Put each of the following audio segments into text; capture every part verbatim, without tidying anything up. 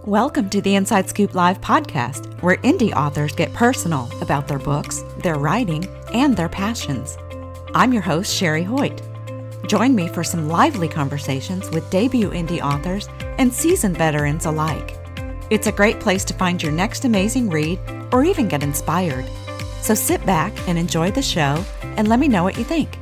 Welcome to the Inside Scoop Live podcast, where indie authors get personal about their books, their writing, and their passions. I'm your host, Sherry Hoyt. Join me for some lively conversations with debut indie authors and seasoned veterans alike. It's a great place to find your next amazing read or even get inspired. So sit back and enjoy the show and let me know what you think.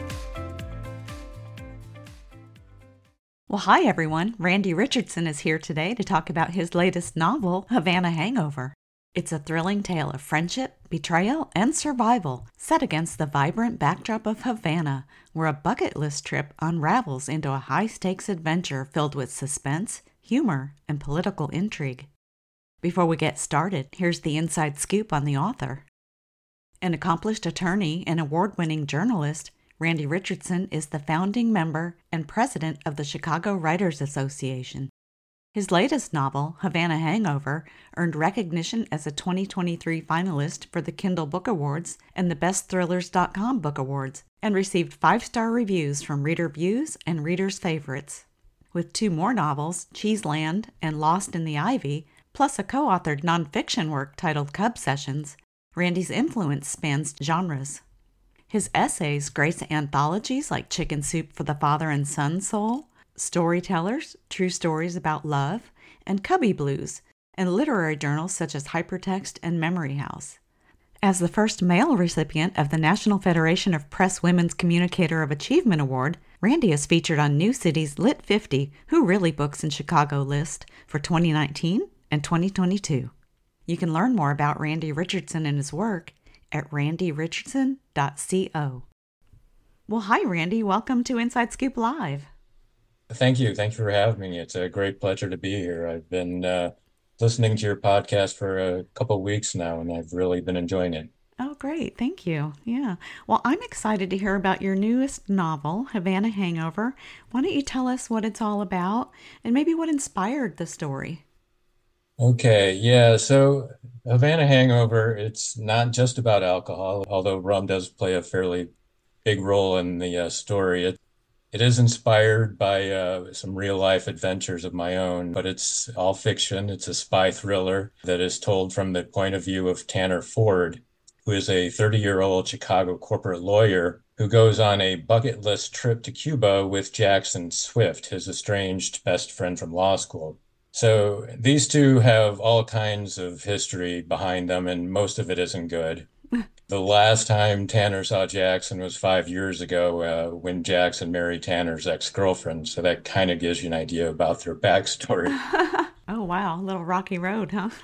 Well, hi everyone. Randy Richardson is here today to talk about his latest novel, Havana Hangover. It's a thrilling tale of friendship, betrayal, and survival set against the vibrant backdrop of Havana, where a bucket list trip unravels into a high-stakes adventure filled with suspense, humor, and political intrigue. Before we get started, here's the inside scoop on the author. An accomplished attorney and award-winning journalist, Randy Richardson is the founding member and president of the Chicago Writers Association. His latest novel, Havana Hangover, earned recognition as a twenty twenty-three finalist for the Kindle Book Awards and the Best Thrillers dot com Book Awards, and received five-star reviews from Reader Views and Readers' Favorites. With two more novels, Cheeseland and Lost in the Ivy, plus a co-authored nonfiction work titled Cub Sessions, Randy's influence spans genres. His essays grace anthologies like Chicken Soup for the Father and Son Soul, Storytellers, True Stories About Love, and Cubby Blues, and literary journals such as Hypertext and Memory House. As the first male recipient of the National Federation of Press Women's Communicator of Achievement Award, Randy is featured on New City's Lit fifty Who Really Books in Chicago list for twenty nineteen and twenty twenty-two. You can learn more about Randy Richardson and his work at randy richardson dot co. Well, hi, Randy. Welcome to Inside Scoop Live. Thank you. Thank you for having me. It's a great pleasure to be here. I've been uh, listening to your podcast for a couple of weeks now, and I've really been enjoying it. Oh, great. Thank you. Yeah. Well, I'm excited to hear about your newest novel, Havana Hangover. Why don't you tell us what it's all about and maybe what inspired the story? Okay, yeah. So Havana Hangover, it's not just about alcohol, although rum does play a fairly big role in the uh, story. It, it is inspired by uh, some real life adventures of my own, but it's all fiction. It's a spy thriller that is told from the point of view of Tanner Ford, who is a thirty-year-old Chicago corporate lawyer who goes on a bucket list trip to Cuba with Jackson Swift, his estranged best friend from law school. So these two have all kinds of history behind them, and most of it isn't good. The last time Tanner saw Jackson was five years ago uh, when Jackson married Tanner's ex-girlfriend. So that kind of gives you an idea about their backstory. Oh, wow. A little rocky road, huh?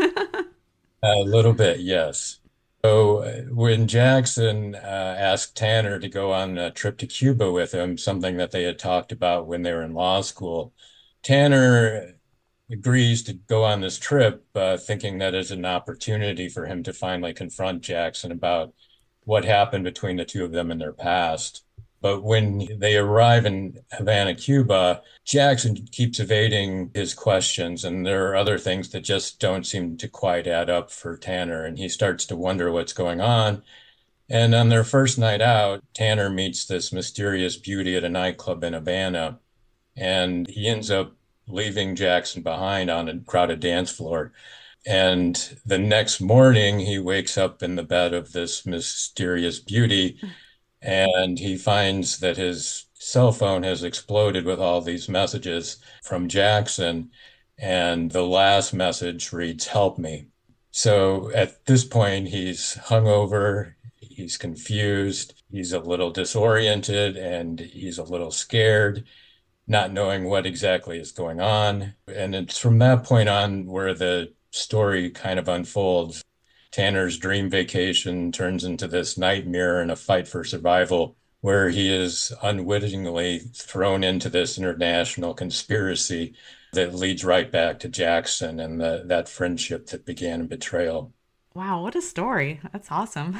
A little bit, yes. So uh, when Jackson uh, asked Tanner to go on a trip to Cuba with him, something that they had talked about when they were in law school, Tanner agrees to go on this trip, uh, thinking that is an opportunity for him to finally confront Jackson about what happened between the two of them in their past. But when they arrive in Havana, Cuba, Jackson keeps evading his questions, and there are other things that just don't seem to quite add up for Tanner, and he starts to wonder what's going on. And on their first night out, Tanner meets this mysterious beauty at a nightclub in Havana, and he ends up leaving Jackson behind on a crowded dance floor. And the next morning, he wakes up in the bed of this mysterious beauty, and he finds that his cell phone has exploded with all these messages from Jackson. And the last message reads, "Help me." So at this point, he's hungover, he's confused, he's a little disoriented, and he's a little scared, not knowing what exactly is going on. And it's from that point on where the story kind of unfolds. Tanner's dream vacation turns into this nightmare and a fight for survival, where he is unwittingly thrown into this international conspiracy that leads right back to Jackson and the, that friendship that began in betrayal. Wow, what a story. That's awesome.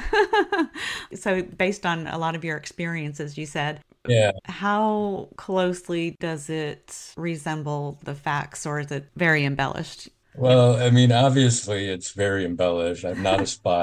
So based on a lot of your experiences, you said, Yeah. how closely does it resemble the facts, or is it very embellished? Well, I mean, obviously it's very embellished. I'm not a spy,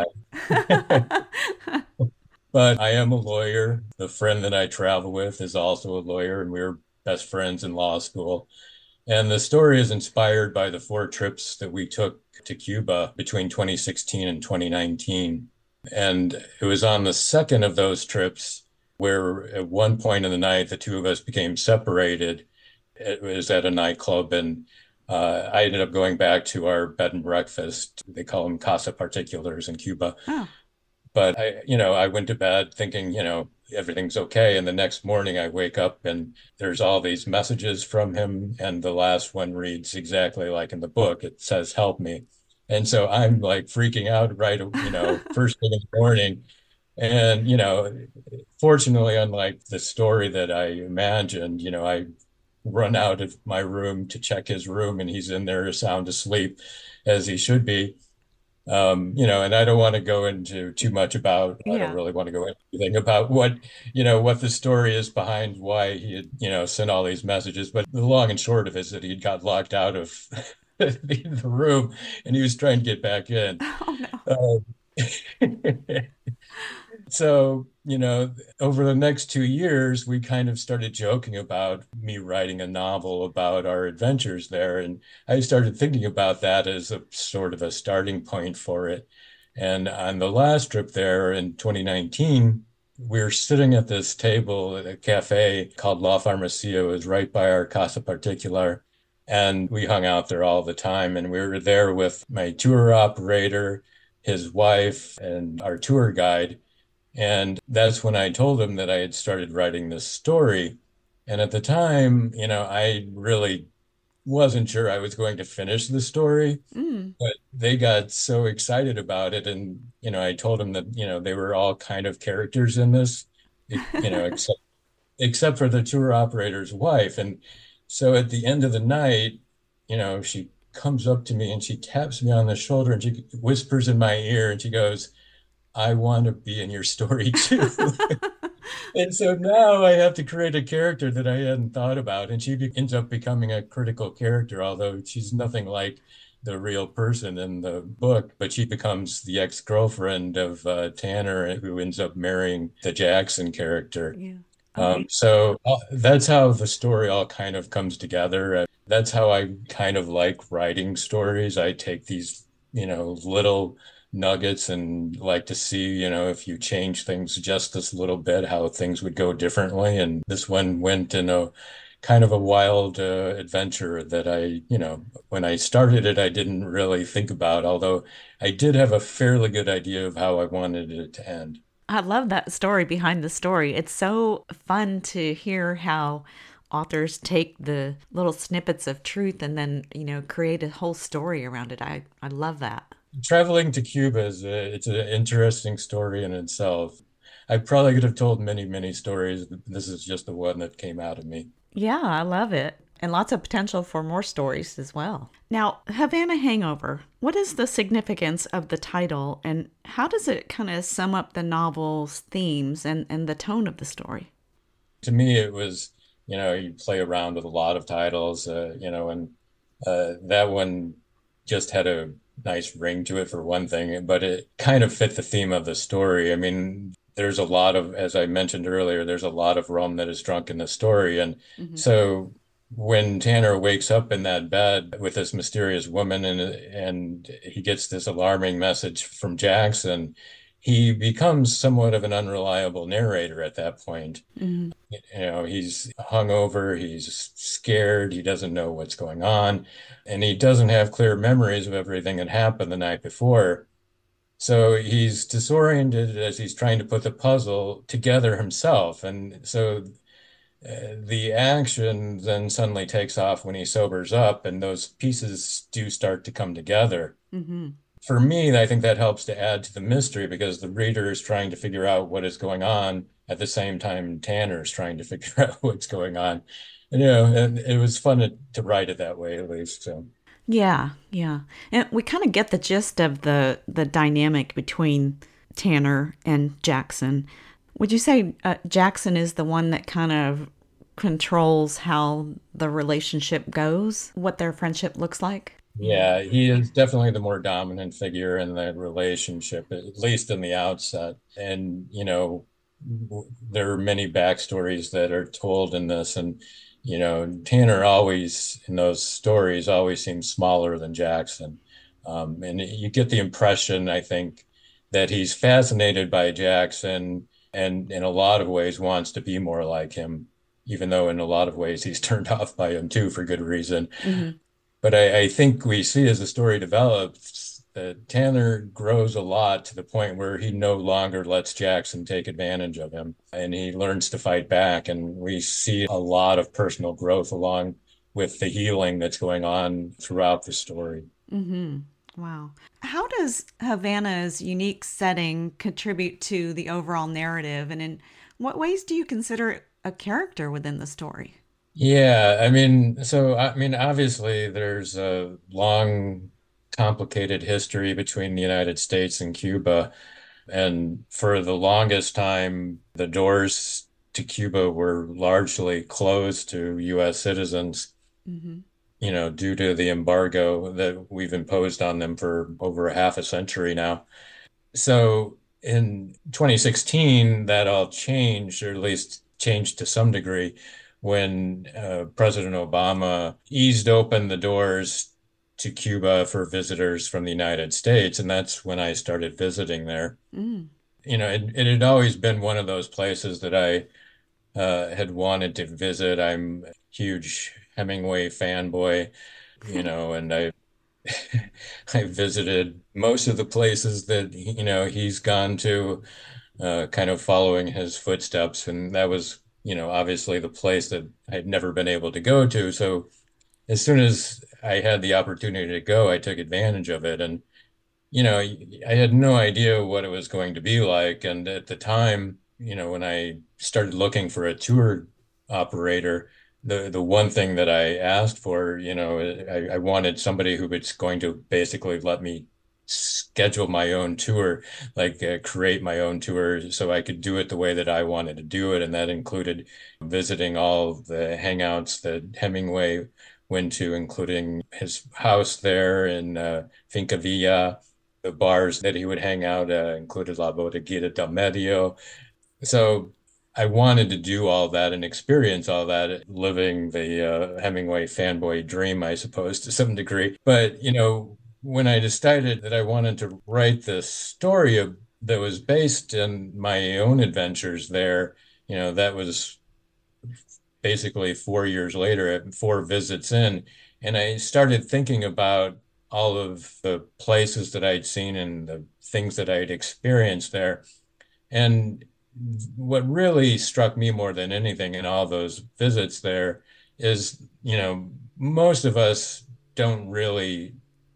but I am a lawyer. The friend that I travel with is also a lawyer, and we were best friends in law school. And the story is inspired by the four trips that we took to Cuba between twenty sixteen and twenty nineteen. And it was on the second of those trips where at one point in the night, the two of us became separated. It was at a nightclub, and uh, I ended up going back to our bed and breakfast. They call them casa particulars in Cuba. Oh, But I, you know, I went to bed thinking, you know, everything's okay. And the next morning I wake up and there's all these messages from him. And the last one reads exactly like in the book. It says, help me. And so I'm like freaking out right, you know, first thing in the morning. And, you know, fortunately, unlike the story that I imagined, you know, I run out of my room to check his room and he's in there sound asleep as he should be. Um, you know, and I don't want to go into too much about, I don't yeah. really want to go into anything about what, you know, what the story is behind why he had, you know, sent all these messages. But the long and short of it is that he got locked out of the, the room and he was trying to get back in. Oh no. Uh, So, you know, over the next two years, we kind of started joking about me writing a novel about our adventures there. And I started thinking about that as a sort of a starting point for it. And on the last trip there in twenty nineteen, we were sitting at this table at a cafe called La Farmacia. It was right by our Casa Particular. And we hung out there all the time. And we were there with my tour operator, his wife, and our tour guide. And that's when I told him that I had started writing this story. And at the time, you know, I really wasn't sure I was going to finish the story, Mm. but they got so excited about it. And, you know, I told them that, you know, they were all kind of characters in this, you know, except except for the tour operator's wife. And so at the end of the night, you know, she comes up to me and she taps me on the shoulder and she whispers in my ear and she goes, I want to be in your story too. And so now I have to create a character that I hadn't thought about. And she be ends up becoming a critical character, although she's nothing like the real person in the book. But she becomes the ex-girlfriend of uh, Tanner, who ends up marrying the Jackson character. Yeah. Um, Okay. so uh, that's how the story all kind of comes together. Uh, that's how I kind of like writing stories. I take these, you know, little nuggets and like to see, you know, if you change things just this little bit, how things would go differently. And this one went in a kind of a wild uh, adventure that I, you know, when I started it, I didn't really think about, although I did have a fairly good idea of how I wanted it to end. I love that story behind the story. It's so fun to hear how authors take the little snippets of truth and then, you know, create a whole story around it. I, I love that. Traveling to Cuba is a, it's an interesting story in itself. I probably could have told many, many stories, but this is just the one that came out of me. Yeah, I love it. And lots of potential for more stories as well. Now, Havana Hangover, what is the significance of the title and how does it kind of sum up the novel's themes and, and the tone of the story? To me, it was, you know, you play around with a lot of titles, uh, you know, and uh, that one just had a nice ring to it for one thing, but it kind of fit the theme of the story. I mean, there's a lot of, as I mentioned earlier, there's a lot of rum that is drunk in the story. And Hmm. so when Tanner wakes up in that bed with this mysterious woman and and he gets this alarming message from Jackson, he becomes somewhat of an unreliable narrator at that point. Hmm. You know, he's hungover, he's scared, he doesn't know what's going on, and he doesn't have clear memories of everything that happened the night before. So he's disoriented as he's trying to put the puzzle together himself. And so uh, the action then suddenly takes off when he sobers up, and those pieces do start to come together. Hmm. For me, I think that helps to add to the mystery because the reader is trying to figure out what is going on at the same time Tanner is trying to figure out what's going on. And, you know, and it was fun to, to write it that way, at least. So, Yeah, yeah. And we kind of get the gist of the the dynamic between Tanner and Jackson. Would you say uh, Jackson is the one that kind of controls how the relationship goes, what their friendship looks like? Yeah. yeah, he is definitely the more dominant figure in the relationship, at least in the outset. And, you know, w- there are many backstories that are told in this. And, You know, Tanner always, in those stories, always seems smaller than Jackson. Um, and you get the impression, I think, that he's fascinated by Jackson and in a lot of ways wants to be more like him, even though in a lot of ways he's turned off by him too, for good reason. Hmm. But I, I think we see as the story develops that Tanner grows a lot to the point where he no longer lets Jackson take advantage of him and he learns to fight back. And we see a lot of personal growth along with the healing that's going on throughout the story. Hmm. Wow. How does Havana's unique setting contribute to the overall narrative, and in what ways do you consider it a character within the story? Yeah, I mean, so I mean, obviously there's a long, complicated history between the United States and Cuba. And for the longest time, the doors to Cuba were largely closed to U S citizens, Hmm. you know, due to the embargo that we've imposed on them for over a half a century now. So in twenty sixteen, that all changed, or at least changed to some degree, when uh, President Obama eased open the doors to Cuba for visitors from the United States. And that's when I started visiting there. Mm. You know, it, it had always been one of those places that I uh, had wanted to visit. I'm a huge Hemingway fanboy, you know, and I I visited most of the places that, you know, he's gone to, uh, kind of following his footsteps. And that was, you know, obviously the place that I'd never been able to go to. So as soon as I had the opportunity to go, I took advantage of it. And, you know, I had no idea what it was going to be like. And at the time, you know, when I started looking for a tour operator, the the one thing that I asked for, you know, I, I wanted somebody who was going to basically let me schedule my own tour, like uh, create my own tour so I could do it the way that I wanted to do it. And that included visiting all of the hangouts that Hemingway went to, including his house there in uh, Finca Villa. The bars that he would hang out uh, included La Bodeguita del Medio. So I wanted to do all that and experience all that, living the uh, Hemingway fanboy dream, I suppose, to some degree. But, you know, when I decided that I wanted to write this story of, that was based in my own adventures there, you know, that was basically four years later, four visits in, and I started thinking about all of the places that I'd seen and the things that I'd experienced there. And what really struck me more than anything in all those visits there is, you know, most of us don't really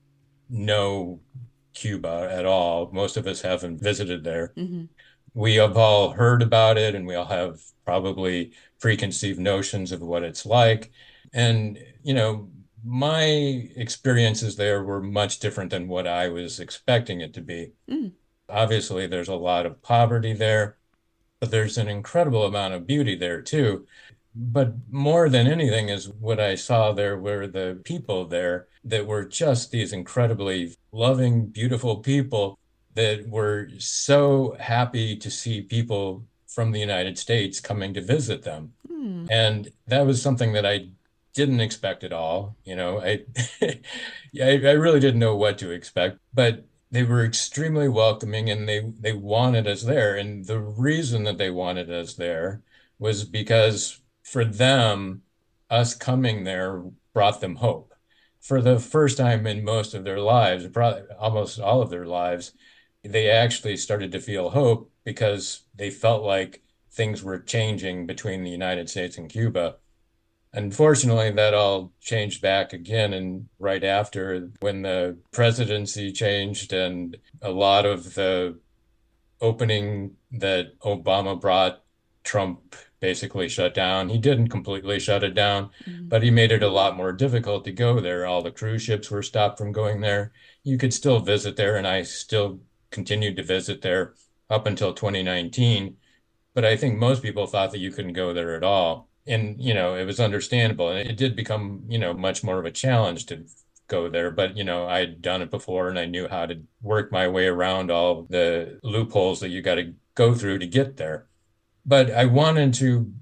know Cuba at all. Most of us haven't visited there. Hmm. We have all heard about it and we all have probably preconceived notions of what it's like. And, you know, my experiences there were much different than what I was expecting it to be. Mm. Obviously, there's a lot of poverty there, but there's an incredible amount of beauty there too. But more than anything is what I saw there were the people there that were just these incredibly loving, beautiful people that were so happy to see people from the United States coming to visit them. Mm. And that was something that I didn't expect at all. You know, I, yeah, I, I really didn't know what to expect, but they were extremely welcoming and they, they wanted us there. And the reason that they wanted us there was because for them, us coming there brought them hope. For the first time in most of their lives, probably almost all of their lives, they actually started to feel hope because they felt like things were changing between the United States and Cuba. Unfortunately, that all changed back again, and right after when the presidency changed and a lot of the opening that Obama brought, Trump basically shut down. He didn't completely shut it down, Mm. but he made it a lot more difficult to go there. All the cruise ships were stopped from going there. You could still visit there, and I still continued to visit there up until twenty nineteen. But I think most people thought that you couldn't go there at all. And, you know, it was understandable. And it did become, you know, much more of a challenge to go there. But, you know, I'd done it before and I knew how to work my way around all the loopholes that you got to go through to get there. But I wanted to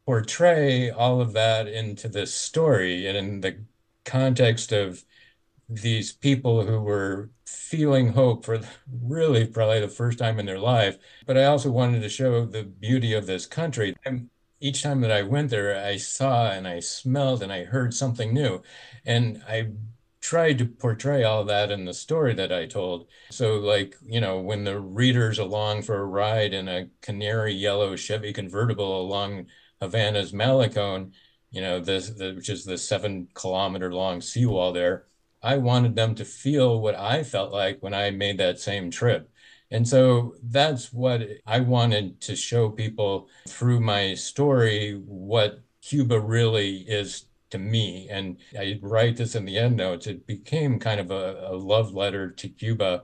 portray all of that into this story and in the context of these people who were feeling hope for really probably the first time in their life. But I also wanted to show the beauty of this country. And each time that I went there, I saw and I smelled and I heard something new. And I tried to portray all that in the story that I told. So, like, you know, when the reader's along for a ride in a canary yellow Chevy convertible along Havana's Malecón, you know, this, the, which is the seven kilometer long seawall there, I wanted them to feel what I felt like when I made that same trip. And so that's what I wanted to show people through my story, what Cuba really is to me. And I write this in the end notes. It became kind of a, a love letter to Cuba,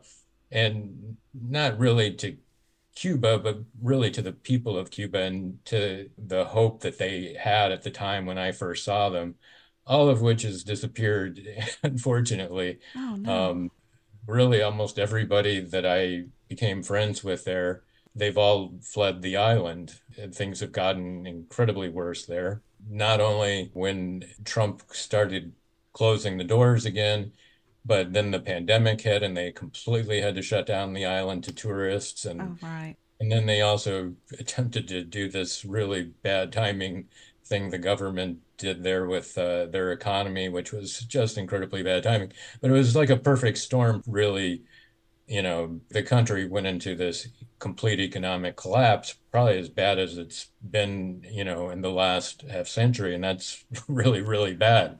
and not really to Cuba, but really to the people of Cuba and to the hope that they had at the time when I first saw them, all of which has disappeared, unfortunately. Oh, no. Um, Really, almost everybody that I became friends with there, they've all fled the island. And things have gotten incredibly worse there. Not only when Trump started closing the doors again, but then the pandemic hit and they completely had to shut down the island to tourists. And Oh, right. and then they also attempted to do this really bad timing thing the government did there with uh, their economy, which was just incredibly bad timing. But it was like a perfect storm, really. You know, the country went into this complete economic collapse, probably as bad as it's been, you know, in the last half century. And that's really, really bad.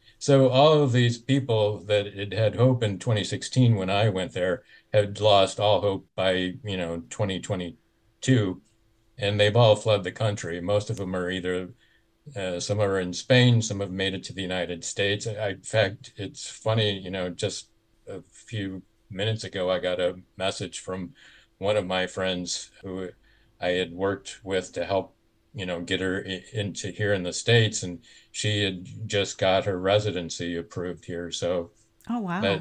So all of these people that had had hope in twenty sixteen when I went there had lost all hope by, you know, twenty twenty-two, and they've all fled the country. Most of them are either, uh, some are in Spain, some have made it to the United States. I, in fact, it's funny, you know, just a few minutes ago, I got a message from one of my friends who I had worked with to help, you know, get her i- into here in the States, and she had just got her residency approved here. So Oh, wow. that,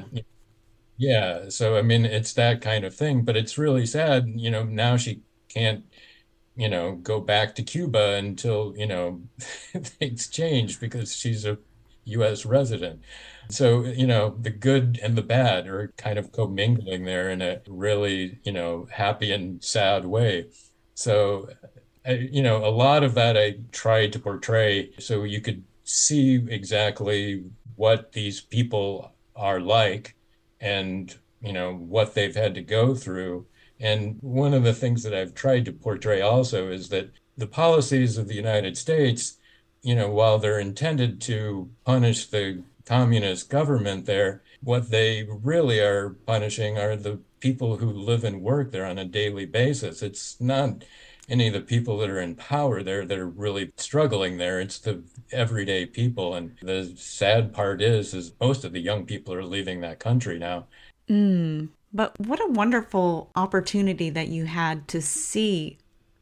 yeah, so I mean, it's that kind of thing, but it's really sad, you know, now she can't, you know, go back to Cuba until, you know, things change because she's a U S resident. So, you know, the good and the bad are kind of commingling there in a really, you know, happy and sad way. So, I, you know, a lot of that I tried to portray so you could see exactly what these people are like and, you know, what they've had to go through. And one of the things that I've tried to portray also is that the policies of the United States, you know, while they're intended to punish the communist government there, what they really are punishing are the people who live and work there on a daily basis. It's not any of the people that are in power there that are really struggling there. It's the everyday people. And the sad part is, is most of the young people are leaving that country now. Mm. But what a wonderful opportunity that you had to see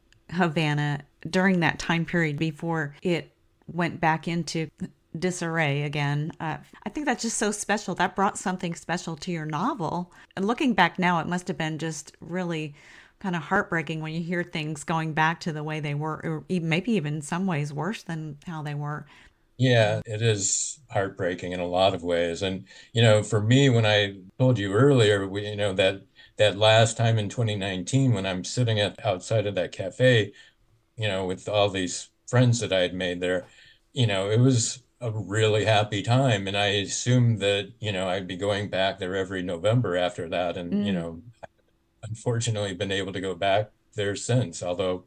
Havana during that time period before it went back into disarray again. Uh, I think that's just so special. That brought something special to your novel. And looking back now, it must have been just really kind of heartbreaking when you hear things going back to the way they were, or even, maybe even in some ways worse than how they were. Yeah, it is heartbreaking in a lot of ways. And, you know, for me, when I told you earlier, we, you know, that that last time in twenty nineteen when I'm sitting at outside of that cafe, you know, with all these friends that I had made there, you know, it was a really happy time. And I assumed that, you know, I'd be going back there every November after that. And, you Mm. know, unfortunately been able to go back there since. Although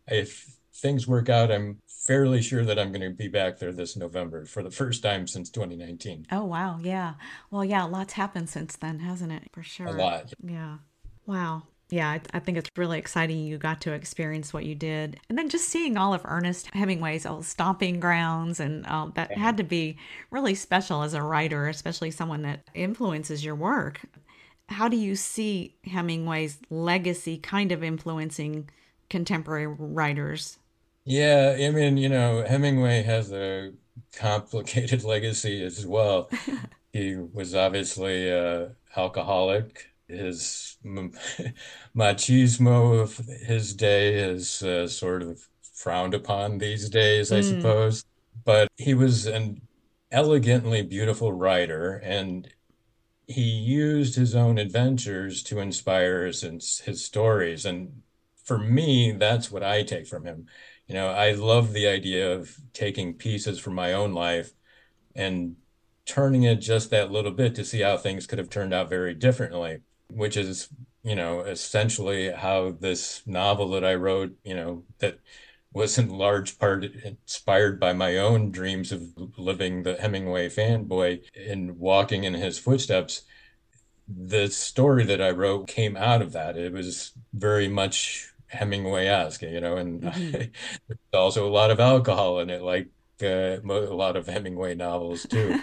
if things work out, I'm fairly sure that I'm going to be back there this November for the first time since twenty nineteen. Oh, wow. Yeah. Well, yeah, lots happened since then, hasn't it? For A sure. lot. Yeah. Wow. Yeah, I, I think it's really exciting you got to experience what you did. And then just seeing all of Ernest Hemingway's old stomping grounds, and um, that Yeah. had to be really special as a writer, especially someone that influences your work. How do you see Hemingway's legacy kind of influencing contemporary writers? Yeah, I mean, you know, Hemingway has a complicated legacy as well. He was obviously a alcoholic. His m- machismo of his day has uh, sort of frowned upon these days, I Mm, suppose. But he was an elegantly beautiful writer, and he used his own adventures to inspire his, his stories. And for me, that's what I take from him. You know, I love the idea of taking pieces from my own life and turning it just that little bit to see how things could have turned out very differently, which is, you know, essentially how this novel that I wrote, you know, that was in large part inspired by my own dreams of living the Hemingway fanboy and walking in his footsteps. The story that I wrote came out of that. It was very much Hemingway-esque, you know, and hmm. there's also a lot of alcohol in it, like uh, a lot of Hemingway novels too.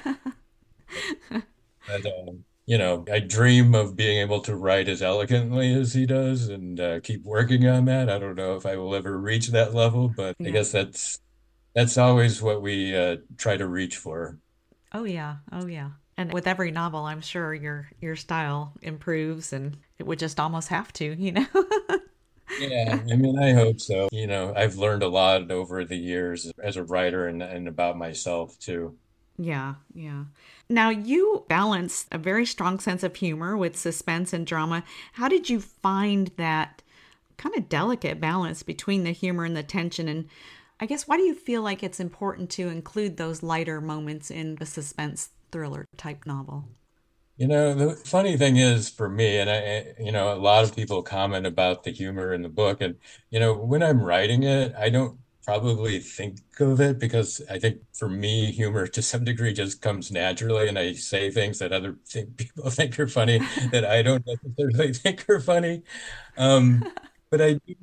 But, um, you know, I dream of being able to write as elegantly as he does and uh, keep working on that. I don't know if I will ever reach that level, but I Yeah. guess that's that's always what we uh, try to reach for. Oh yeah. Oh yeah. And with every novel, I'm sure your your style improves, and it would just almost have to, you know. Yeah, I mean, I hope so. You know, I've learned a lot over the years as a writer and, and about myself too. Yeah, yeah. Now, you balance a very strong sense of humor with suspense and drama. How did you find that kind of delicate balance between the humor and the tension? And I guess, why do you feel like it's important to include those lighter moments in a suspense thriller type novel? You know, the funny thing is for me, and I, you know, a lot of people comment about the humor in the book, and you know, when I'm writing it, I don't probably think of it because I think for me, humor to some degree just comes naturally, and I say things that other think, people think are funny that I don't necessarily think are funny. Um, but I do,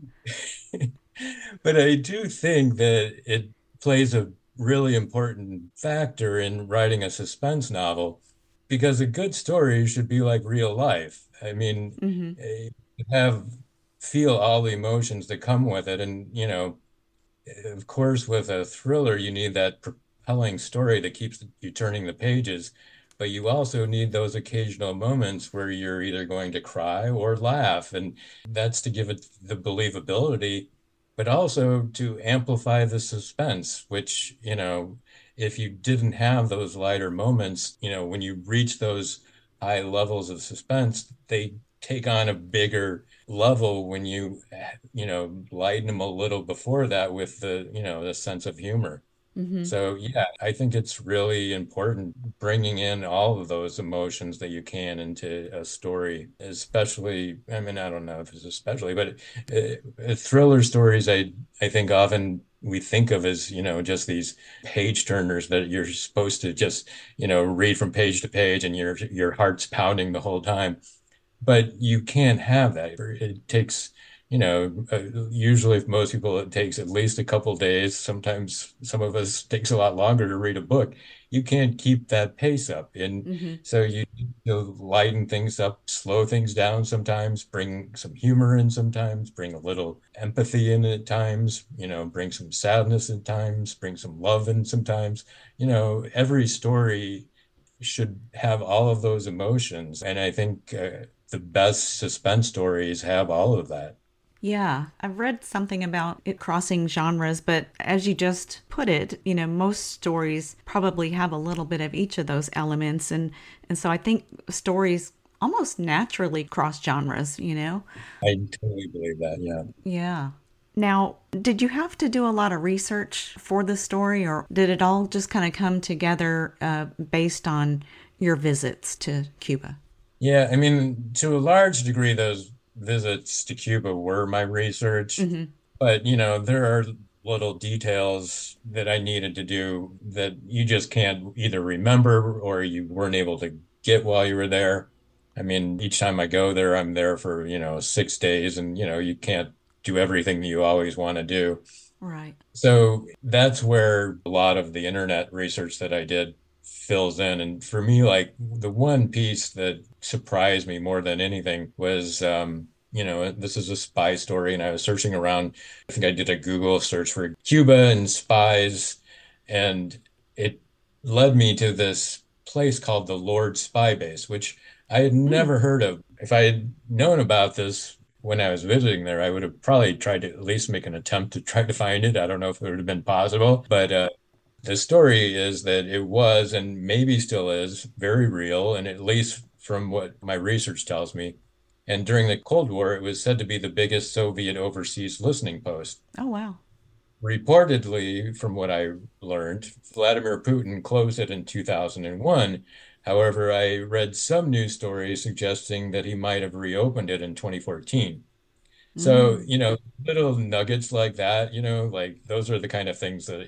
but I do think that it plays a really important factor in writing a suspense novel because a good story should be like real life. I mean, Mm-hmm. eh, have feel all the emotions that come with it. And, you know, of course, with a thriller, you need that propelling story that keeps you turning the pages. But you also need those occasional moments where you're either going to cry or laugh. And that's to give it the believability, but also to amplify the suspense, which, you know, if you didn't have those lighter moments, you know, when you reach those high levels of suspense, they take on a bigger level when you, you know, lighten them a little before that with the, you know, the sense of humor. Mm-hmm. So yeah, I think it's really important bringing in all of those emotions that you can into a story, especially, I mean, I don't know if it's especially, but uh, thriller stories, I I think often we think of as, you know, just these page turners that you're supposed to just, you know, read from page to page and your your heart's pounding the whole time. But you can't have that. It takes, you know, uh, usually for most people, it takes at least a couple days. Sometimes some of us takes a lot longer to read a book. You can't keep that pace up. And Mm-hmm. so you need to lighten things up, slow things down sometimes, bring some humor in sometimes, bring a little empathy in at times, you know, bring some sadness at times, bring some love in sometimes. You know, every story should have all of those emotions. And I think uh, the best suspense stories have all of that. Yeah, I've read something about it crossing genres, but as you just put it, you know, most stories probably have a little bit of each of those elements, and and so I think stories almost naturally cross genres, you know. I totally believe that. Yeah. Yeah. Now, did you have to do a lot of research for the story, or did it all just kind of come together uh, based on your visits to Cuba? Yeah. I mean, to a large degree, those visits to Cuba were my research, Hmm. but, you know, there are little details that I needed to do that you just can't either remember or you weren't able to get while you were there. I mean, each time I go there, I'm there for, you know, six days and, you know, you can't do everything that you always want to do. Right. So that's where a lot of the internet research that I did fills in. And for me, like the one piece that surprised me more than anything was, um, you know, this is a spy story, and I was searching around. I think I did a Google search for Cuba and spies, and it led me to this place called the Lord Spy Base, which I had Hmm. never heard of. If I had known about this, when I was visiting there, I would have probably tried to at least make an attempt to try to find it. I don't know if it would have been possible, but uh, the story is that it was, and maybe still is, very real, and at least from what my research tells me. And during the Cold War, it was said to be the biggest Soviet overseas listening post. Oh, wow. Reportedly, from what I learned, Vladimir Putin closed it in two thousand one. However, I read some news stories suggesting that he might have reopened it in twenty fourteen. So, Mm, you know, little nuggets like that, you know, like those are the kind of things that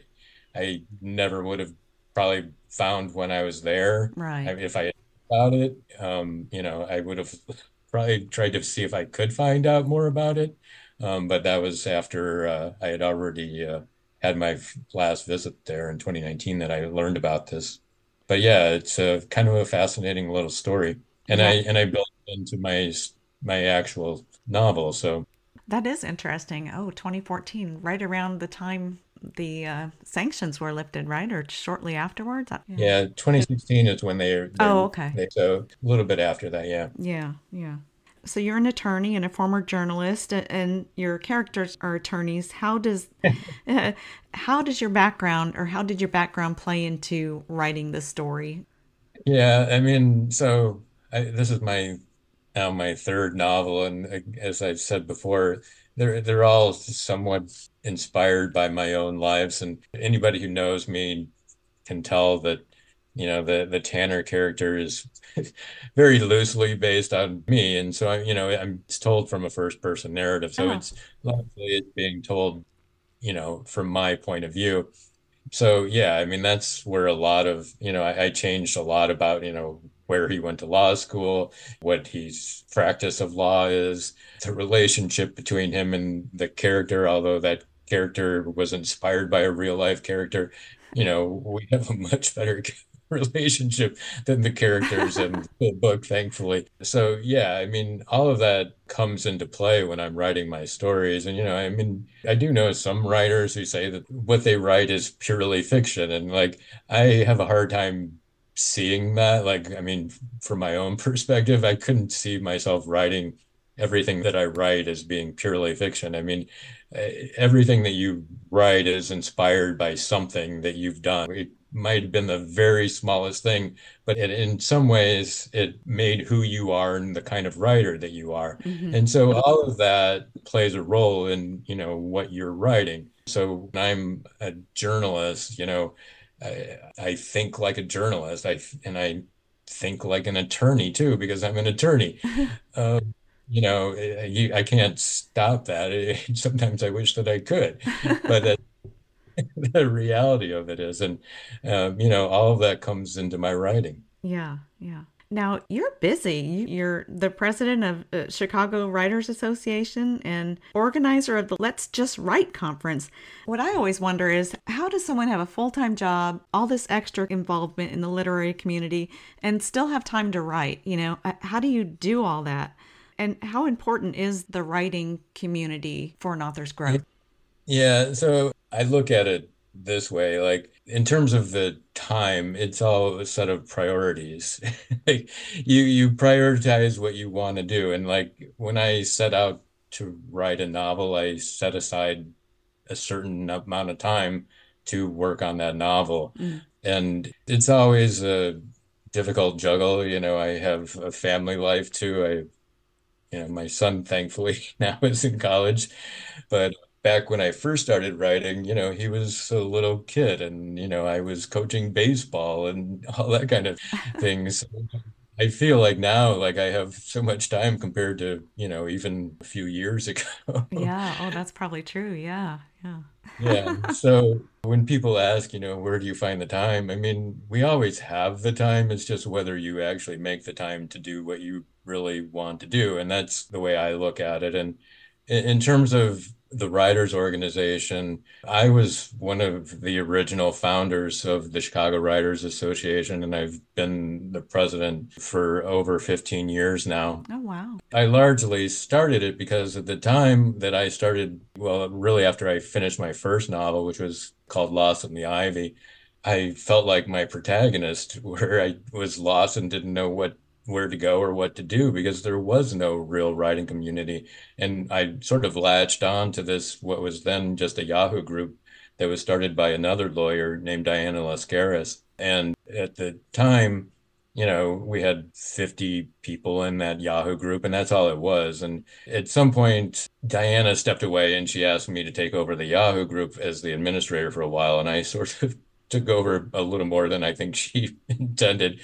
I never would have probably found when I was there. I, right. if I had about it, um, you know, I would have probably tried to see if I could find out more about it. Um, but that was after uh, I had already uh, had my f- last visit there in twenty nineteen that I learned about this. But yeah, it's a kind of a fascinating little story, and I Yeah, and I built it into my s- my actual novel. So that is interesting. Oh, twenty fourteen, right around the time the uh, sanctions were lifted, right? Or shortly afterwards? Uh, Yeah. yeah, twenty sixteen is when they they Oh, okay. they so a little bit after that, yeah. Yeah, yeah. So you're an attorney and a former journalist, a- and your characters are attorneys. How does uh, how does your background or how did your background play into writing this story? Yeah, I mean, so I, this is my now my third novel, and uh, as I've said before, they're they're all somewhat inspired by my own lives, and anybody who knows me can tell that, you know, the the Tanner character is very loosely based on me, and so I, you know, I'm it's told from a first person narrative, so Oh, it's largely it's being told, you know, from my point of view. So yeah, I mean that's where a lot of, you know, I, I changed a lot about, you know, where he went to law school, what his practice of law is, the relationship between him and the character, although that character was inspired by a real life character, you know, we have a much better relationship than the characters in the book, thankfully. So yeah, I mean, all of that comes into play when I'm writing my stories. And you know, I mean, I do know some writers who say that what they write is purely fiction. And like I have a hard time seeing that. Like, I mean, from my own perspective, I couldn't see myself writing everything that I write as being purely fiction. I mean, eh, everything that you write is inspired by something that you've done. It might have been the very smallest thing, but it, in some ways, it made who you are and the kind of writer that you are. mm-hmm. And so all of that plays a role in, you know, what you're writing. So when I'm a journalist, you know, I, I think like a journalist. I and I think like an attorney too, because I'm an attorney. Um, you know, eh, you, I can't stop that. Sometimes I wish that I could, but that, the reality of it is, and um, you know, all of that comes into my writing. Yeah, yeah. Now you're busy. You- You're the president of uh, Chicago Writers Association and organizer of the Let's Just Write conference. What I always wonder is how does someone have a full time job, all this extra involvement in the literary community, and still have time to write? You know, Uh, how do you do all that? And how important is the writing community for an author's growth? Yeah, so I look at it this way, like in terms of the time, it's all a set of priorities. Like you you prioritize what you want to do. And like when I set out to write a novel, I set aside a certain amount of time to work on that novel. Mm. And it's always a difficult juggle. You know, I have a family life too. I, you know, my son thankfully now is in college, but back when I first started writing, you know, he was a little kid and, you know, I was coaching baseball and all that kind of things. I feel like now, like I have so much time compared to, you know, even a few years ago. Yeah. Oh, that's probably true. Yeah. Yeah. Yeah. So when people ask, you know, where do you find the time? I mean, we always have the time. It's just whether you actually make the time to do what you really want to do. And that's the way I look at it. And in, in terms of the writers organization, I was one of the original founders of the Chicago Writers Association, and I've been the president for over fifteen years now. Oh, wow. I largely started it because at the time that I started, well, really after I finished my first novel, which was called Lost in the Ivy, I felt like my protagonist, where I was lost and didn't know what where to go or what to do because there was no real writing community. And I sort of latched on to this, what was then just a Yahoo group that was started by another lawyer named Diana Lascaris. And at the time, you know, we had fifty people in that Yahoo group, and that's all it was. And at some point, Diana stepped away and she asked me to take over the Yahoo group as the administrator for a while. And I sort of took over a little more than I think she intended.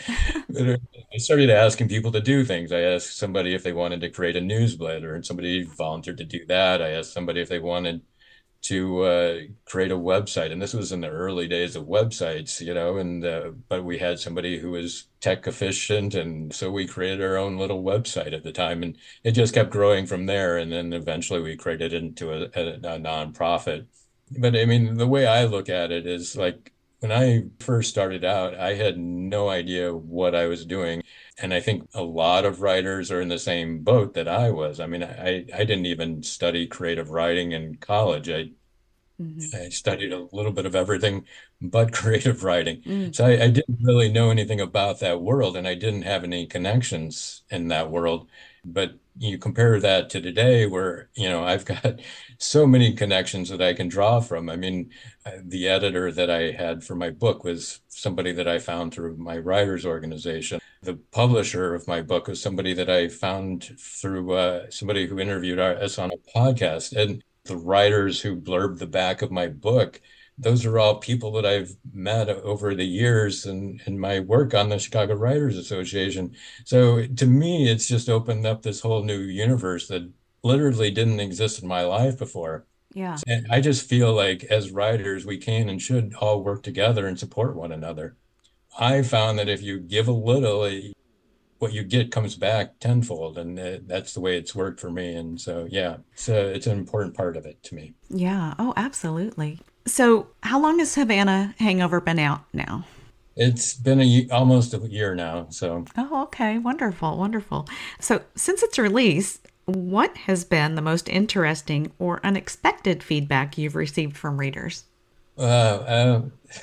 I started asking people to do things. I asked somebody if they wanted to create a newsletter, and somebody volunteered to do that. I asked somebody if they wanted to uh, create a website, and this was in the early days of websites, you know. And uh, but we had somebody who was tech efficient, and so we created our own little website at the time, and it just kept growing from there. And then eventually we created it into a, a, a nonprofit. But I mean, the way I look at it is like when I first started out, I had no idea what I was doing. And I think a lot of writers are in the same boat that I was. I mean, I, I didn't even study creative writing in college. I, Hmm. I studied a little bit of everything but creative writing. Mm. So I, I didn't really know anything about that world, and I didn't have any connections in that world. But you compare that to today, where, you know, I've got so many connections that I can draw from. I mean, uh, the editor that I had for my book was somebody that I found through my writers organization. The publisher of my book was somebody that I found through uh, somebody who interviewed our, us on a podcast. And the writers who blurbed the back of my book, those are all people that I've met over the years and in my work on the Chicago Writers Association. So to me, it's just opened up this whole new universe that literally didn't exist in my life before. Yeah. And I just feel like as writers, we can and should all work together and support one another. I found that if you give a little, eh, what you get comes back tenfold, and uh, that's the way it's worked for me. And so, yeah, it's a, it's an important part of it to me. Yeah. Oh, absolutely. So, how long has Havana Hangover been out now? It's been a ye- almost a year now, so Oh, okay. Wonderful. Wonderful. So, since its release, what has been the most interesting or unexpected feedback you've received from readers? uh, uh,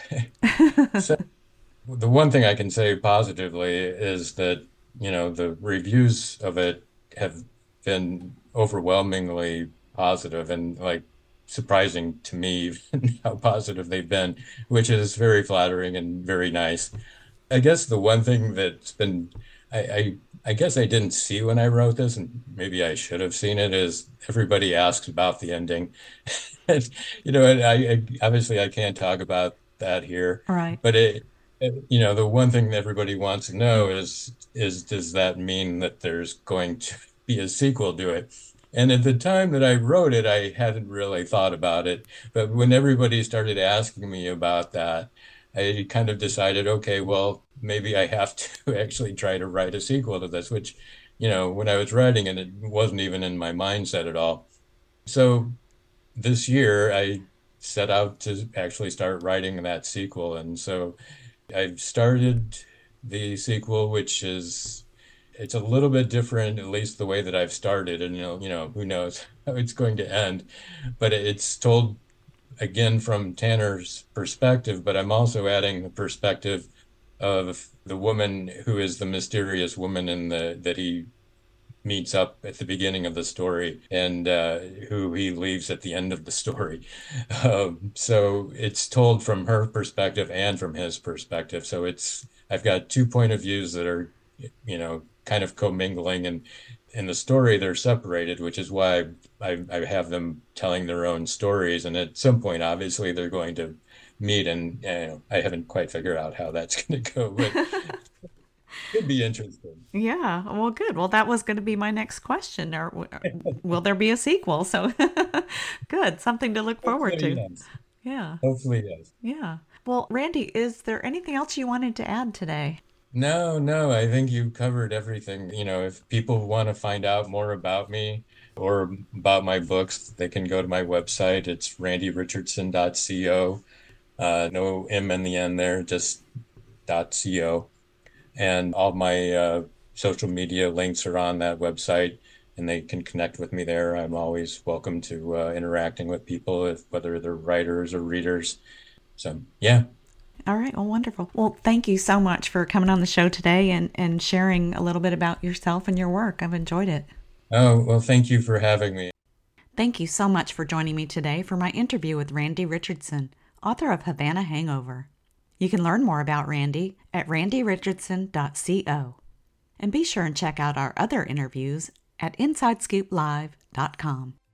so the one thing I can say positively is that, you know, the reviews of it have been overwhelmingly positive and like surprising to me how positive they've been, which is very flattering and very nice. I guess the one thing that's been, I, I, I guess I didn't see when I wrote this, and maybe I should have seen it, is everybody asks about the ending. And, you know, and I, I obviously I can't talk about that here, Right. but it, it, you know, the one thing that everybody wants to know is, is does that mean that there's going to be a sequel to it? And at the time that I wrote it, I hadn't really thought about it. But when everybody started asking me about that, I kind of decided, okay, well, maybe I have to actually try to write a sequel to this, which, you know, when I was writing it, it wasn't even in my mindset at all. So this year, I set out to actually start writing that sequel. And so I've started the sequel, which is it's a little bit different, at least the way that I've started. And you know, you know, who knows how it's going to end. But it's told again from Tanner's perspective, but I'm also adding the perspective of the woman who is the mysterious woman in the that he meets up at the beginning of the story and uh, who he leaves at the end of the story. Um, so it's told from her perspective and from his perspective. So it's I've got two point of views that are, you know, kind of commingling, and in the story they're separated, which is why I, I have them telling their own stories. And at some point, obviously, they're going to meet, and you know, I haven't quite figured out how that's going to go, but it could be interesting. Yeah. Well, good. Well, that was going to be my next question. Or w- will there be a sequel? So, good. Something to look forward Hopefully, to. yes. Yeah. Hopefully, yes. Yeah. Well, Randy, is there anything else you wanted to add today? No, no, I think you covered everything. You know, if people want to find out more about me or about my books, they can go to my website. It's randy richardson dot co. Uh, no M in the end there, just .co. And all my uh, social media links are on that website, and they can connect with me there. I'm always welcome to uh, interacting with people, if, whether they're writers or readers. So, yeah. All right. Well, wonderful. Well, thank you so much for coming on the show today and, and sharing a little bit about yourself and your work. I've enjoyed it. Oh, well, thank you for having me. Thank you so much for joining me today for my interview with Randy Richardson, author of Havana Hangover. You can learn more about Randy at randy richardson dot co. And be sure and check out our other interviews at inside scoop live dot com.